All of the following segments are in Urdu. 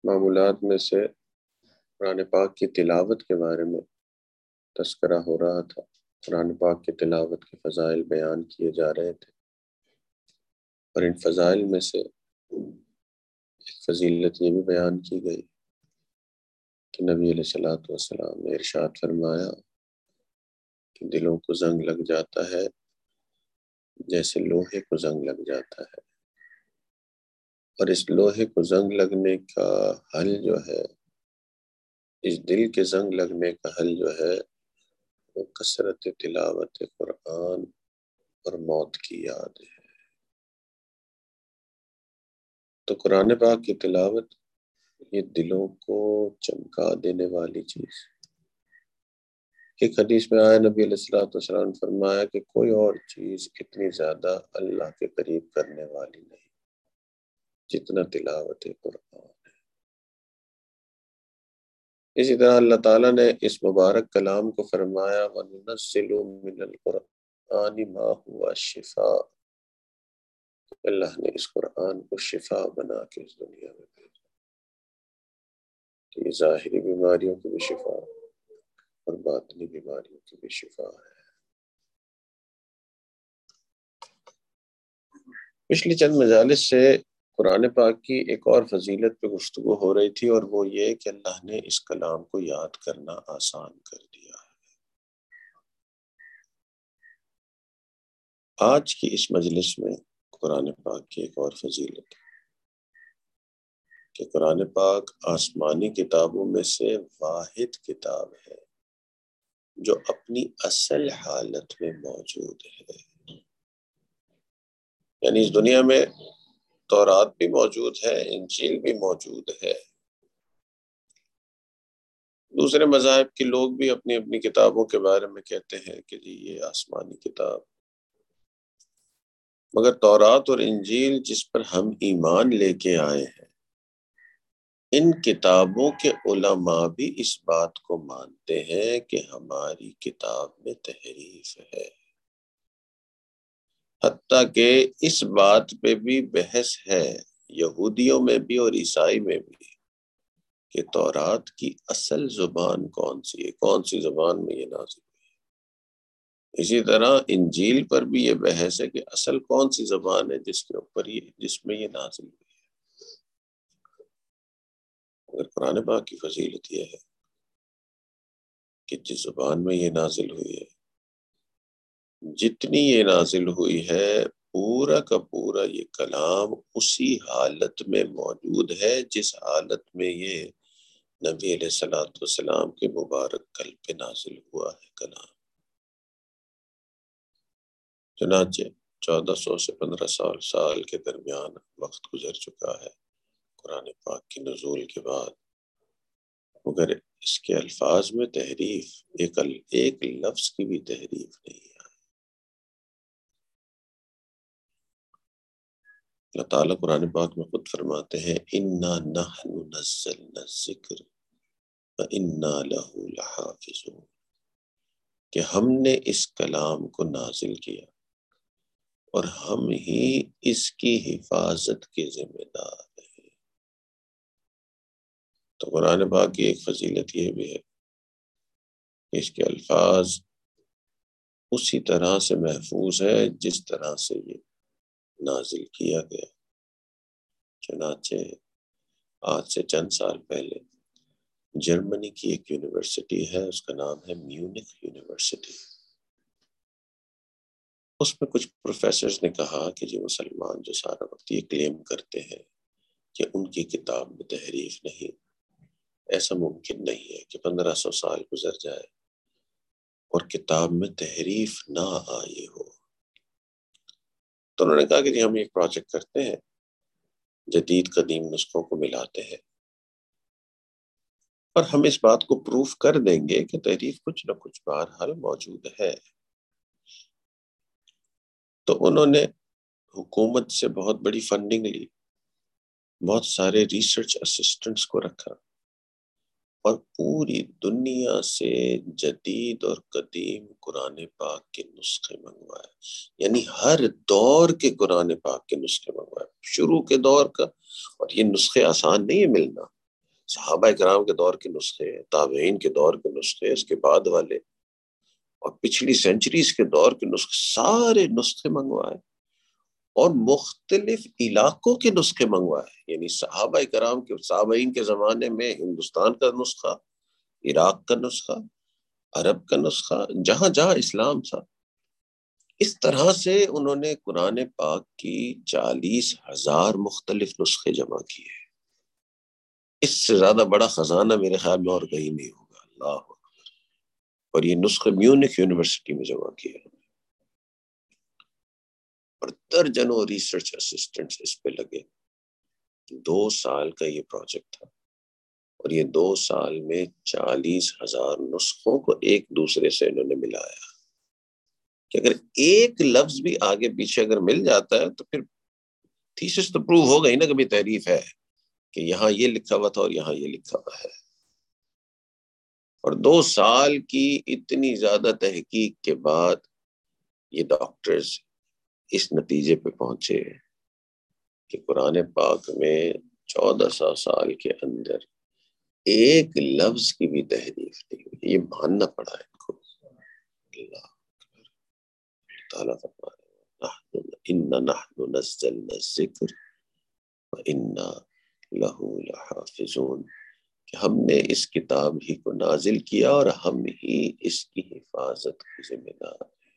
معمولات میں سے قرآن پاک کی تلاوت کے بارے میں تذکرہ ہو رہا تھا۔ قرآن پاک کی تلاوت کے فضائل بیان کیے جا رہے تھے، اور ان فضائل میں سے ایک فضیلت یہ بھی بیان کی گئی کہ نبی علیہ السلام نے ارشاد فرمایا کہ دلوں کو زنگ لگ جاتا ہے جیسے لوہے کو زنگ لگ جاتا ہے، اور اس لوہے کو زنگ لگنے کا حل جو ہے، اس دل کے زنگ لگنے کا حل جو ہے، وہ کثرت تلاوت قرآن اور موت کی یاد ہے۔ تو قرآن پاک کی تلاوت یہ دلوں کو چمکا دینے والی چیز۔ ایک حدیث میں آیا، نبی علیہ السلام نے فرمایا کہ کوئی اور چیز اتنی زیادہ اللہ کے قریب کرنے والی نہیں جتنا تلاوت قرآن ہے۔ اسی طرح اللہ تعالیٰ نے اس مبارک کلام کو فرمایا، وَنُنَزِّلُ مِنَ الْقُرْآنِ مَا هُوَ شِفَاءٌ۔ اللہ نے اس قرآن کو شفا بنا کے اس دنیا میں بھیجا کہ یہ ظاہری بیماریوں کی بھی شفا اور باطنی بیماریوں کی بھی شفا ہے۔ پچھلی چند مجالس سے قرآن پاک کی ایک اور فضیلت پہ گفتگو ہو رہی تھی، اور وہ یہ کہ اللہ نے اس کلام کو یاد کرنا آسان کر دیا ہے۔ آج کی اس مجلس میں قرآن پاک کی ایک اور فضیلت ہے کہ قرآن پاک آسمانی کتابوں میں سے واحد کتاب ہے جو اپنی اصل حالت میں موجود ہے۔ یعنی اس دنیا میں تورات بھی موجود ہے، انجیل بھی موجود ہے، دوسرے مذاہب کے لوگ بھی اپنی اپنی کتابوں کے بارے میں کہتے ہیں کہ جی یہ آسمانی کتاب، مگر تورات اور انجیل جس پر ہم ایمان لے کے آئے ہیں، ان کتابوں کے علماء بھی اس بات کو مانتے ہیں کہ ہماری کتاب میں تحریف ہے، حتیٰ کہ اس بات پہ بھی بحث ہے یہودیوں میں بھی اور عیسائی میں بھی کہ تورات کی اصل زبان کون سی ہے، کون سی زبان میں یہ نازل ہوئی ہے۔ اسی طرح انجیل پر بھی یہ بحث ہے کہ اصل کون سی زبان ہے جس میں یہ نازل ہوئی ہے۔ اگر قرآن پاک کی فضیلت یہ ہے کہ جس زبان میں یہ نازل ہوئی ہے، جتنی یہ نازل ہوئی ہے، پورا کا پورا یہ کلام اسی حالت میں موجود ہے جس حالت میں یہ نبی علیہ السلام کے مبارک قلب پہ نازل ہوا ہے کلام۔ چنانچہ 1400 سے 1500 سال کے درمیان وقت گزر چکا ہے قرآن پاک کی نزول کے بعد، مگر اس کے الفاظ میں تحریف، ایک لفظ کی بھی تحریف نہیں ہے۔ اللہ تعالیٰ قرآن پاک میں خود فرماتے ہیں، اِنَّا نَحْنُ نَزَّلْنَا الذِّكْرَ وَإِنَّا لَهُ لَحَافِظُونَ، کہ ہم نے اس کلام کو نازل کیا اور ہم ہی اس کی حفاظت کے ذمہ دار ہیں۔ تو قرآن پاک کی ایک فضیلت یہ بھی ہے کہ اس کے الفاظ اسی طرح سے محفوظ ہے جس طرح سے یہ نازل کیا گیا۔ چنانچہ آج سے چند سال پہلے جرمنی کی ایک یونیورسٹی ہے، اس کا نام ہے میونخ یونیورسٹی۔ اس میں کچھ پروفیسرز نے کہا کہ جی مسلمان جو سارا وقت یہ کلیم کرتے ہیں کہ ان کی کتاب میں تحریف نہیں، ایسا ممکن نہیں ہے کہ 1500 سال گزر جائے اور کتاب میں تحریف نہ آئی ہو۔ تو انہوں نے کہا کہ جی ہم ایک پروجیکٹ کرتے ہیں، جدید قدیم نسخوں کو ملاتے ہیں اور ہم اس بات کو پروف کر دیں گے کہ تحریف کچھ نہ کچھ بہرحال موجود ہے۔ تو انہوں نے حکومت سے بہت بڑی فنڈنگ لی، بہت سارے ریسرچ اسسٹنٹس کو رکھا اور پوری دنیا سے جدید اور قدیم قرآن پاک کے نسخے منگوائے، یعنی ہر دور کے قرآن پاک کے نسخے منگوائے، شروع کے دور کا۔ اور یہ نسخے آسان نہیں ہے ملنا، صحابہ کرام کے دور کے نسخے، تابعین کے دور کے نسخے، اس کے بعد والے اور پچھلی سینچریز کے دور کے نسخے، سارے نسخے منگوائے اور مختلف علاقوں کے نسخے منگوائے. یعنی صحابہ کرام کے صحابین کے زمانے میں ہندوستان کا نسخہ، عراق کا نسخہ، عرب کا نسخہ، جہاں جہاں اسلام تھا. اس طرح سے انہوں نے قرآن پاک کی 40,000 مختلف نسخے جمع کیے. اس سے زیادہ بڑا خزانہ میرے خیال میں اور کہیں نہیں ہوگا. اللہ اکبر. اور یہ نسخے میونک یونیورسٹی میں جمع کیے اور درجنوں ریسرچ اسسٹنٹس اس پہ لگے. 2 سال کا یہ پروجیکٹ تھا اور یہ 2 سال میں 40,000 نسخوں کو ایک دوسرے سے انہوں نے ملایا کہ اگر ایک لفظ بھی آگے پیچھے اگر مل جاتا ہے تو پھر تھیسس تو پروو ہو گئی نا کہ بھی تعریف ہے کہ یہاں یہ لکھا ہوا تھا اور یہاں یہ لکھا ہوا ہے. اور 2 سال کی اتنی زیادہ تحقیق کے بعد یہ ڈاکٹرز اس نتیجے پہ پہنچے کہ قرآن پاک میں 1400 سال کے اندر ایک لفظ کی بھی تحریف نہیں ہوئی. یہ ماننا پڑا ہے ان کو. اللہ تعالیٰ فرمایا اِنَّا نَحْنُ نَزَّلْنَا الذِّكْرَ وَإِنَّا لَهُ لَحَافِظُونَ کہ ہم نے اس کتاب ہی کو نازل کیا اور ہم ہی اس کی حفاظت کی ذمہ دار ہیں.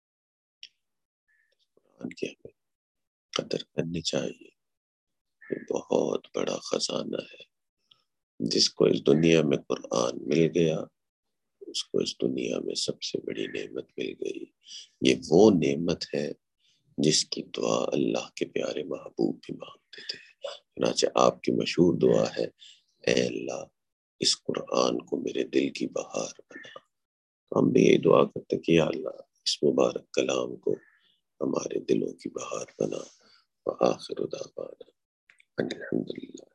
قرآن کی ہمیں قدر کرنی چاہیے. یہ بہت بڑا خزانہ ہے. جس کو اس دنیا میں قرآن مل گیا اس کو اس دنیا میں سب سے بڑی نعمت مل گئی. یہ وہ نعمت ہے جس کی دعا اللہ کے پیارے محبوب بھی مانگتے تھے. چنانچہ آپ کی مشہور دعا ہے اے اللہ اس قرآن کو میرے دل کی بہار بنا. ہم بھی یہ دعا کرتے کہ یا اللہ اس مبارک کلام کو ہمارے دلوں کی بہار بنا. وآخر دعوانا ان الحمدللہ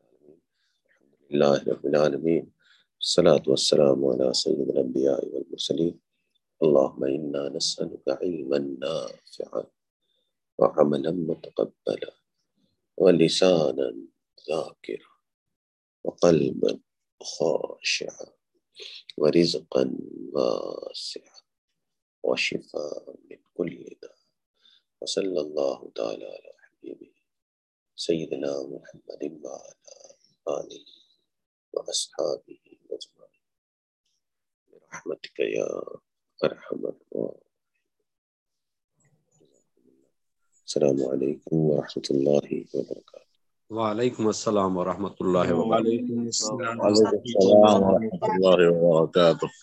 رب العالمین. الصلاة والسلام على سید الانبیاء والمرسلین. اللهم انا نسألك علما نافعا وعملا متقبلا ولسانا ذاکرا وقلبا خاشعا ورزقا واسعا وشفاء من كل داء. وصلی اللہ تعالی علی حبیبہ سیدنا محمد وعلی آلہ واصحابہ اجمعین برحمتک یا ارحم الراحمین. السلام علیکم ورحمۃ اللہ وبرکاتہ. وعلیکم السلام ورحمۃ اللہ وبرکاتہ. وعلیکم السلام وعلیکم السلام ورحمۃ اللہ وبرکاتہ.